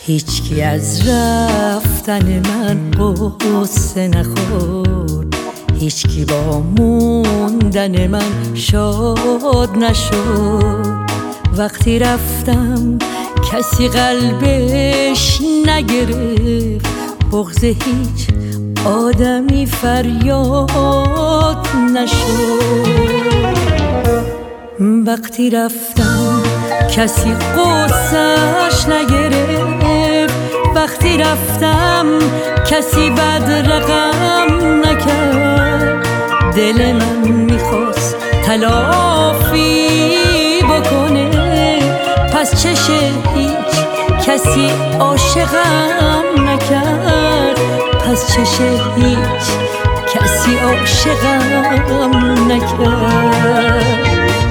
هیچکی از رفتن من قصه نخورد، هیچکی با موندن من شاد نشد. وقتی رفتم کسی قلبش نگرفت، بغض هیچ آدمی فریاد نشد. وقتی رفتم کسی قصه‌اش نگرفت، وقتی رفتم کسی بد رقم نکرد. دل من میخواست تلافی بکنه، پس چشه هیچ کسی عاشقم نکرد، پس چشه هیچ کسی عاشقم نکرد.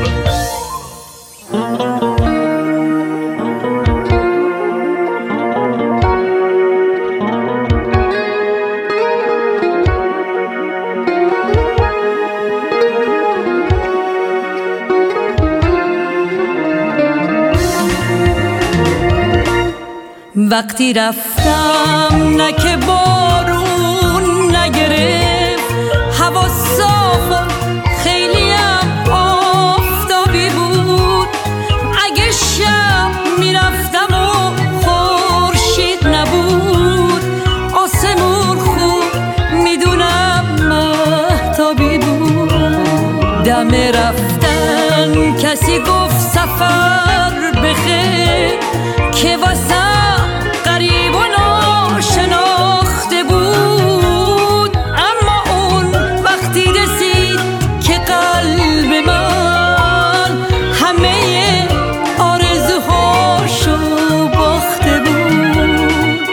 وقتی رفتم نه که بارون نگرفت، هوا صاف و خیلیم آفتابی بود. اگه شب میرفتم و خورشید نبود، آسمون خوب میدونم مهتابی بود. دم رفتن کسی گفت سفر بخیر، که واسه غریب و ناشناخته بود. اما اون وقتی رسید که قلب من همه آرزوهاشو باخته بود.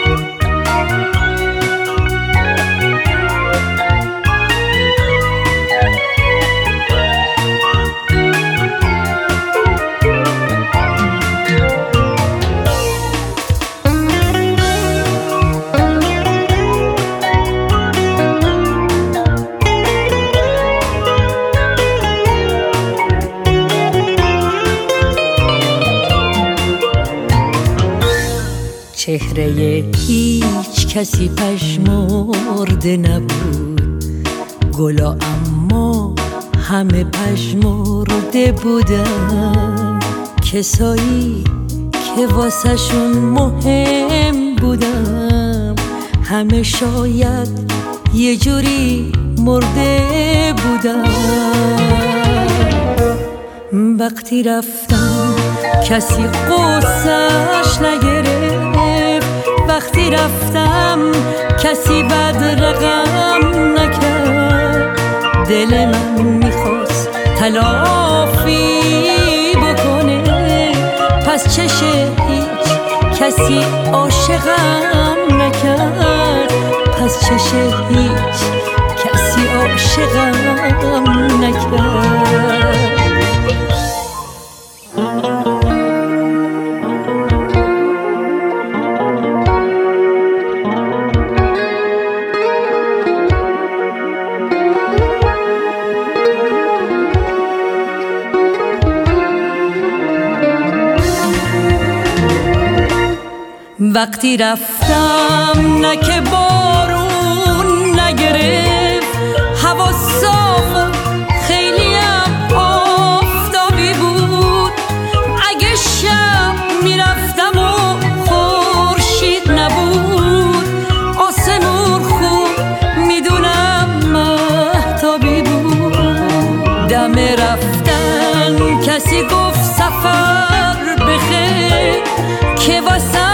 چهره هیچ کسی پژمرده نبود، گلا اما همه پژمرده بودن. کسایی که واسه شون مهم بودم، همه شاید یه جوری مرده بودن. وقتی رفتم کسی قصه‌اش نگرفت، وقتی رفتم کسی بد رقم نکرد. دل من میخواست تلافی بکنه، پس چشه هیچ کسی عاشقم نکرد، پس چشه هیچ کسی عاشقم نکرد. وقتی رفتم نه که بارون نگرفت، هوا صاف و خیلیم آفتابی بود. اگه شب میرفتم و خورشید نبود، آسمون خوب میدونم مهتابی بود. دم رفتن کسی گفت سفر بخیر، که واسه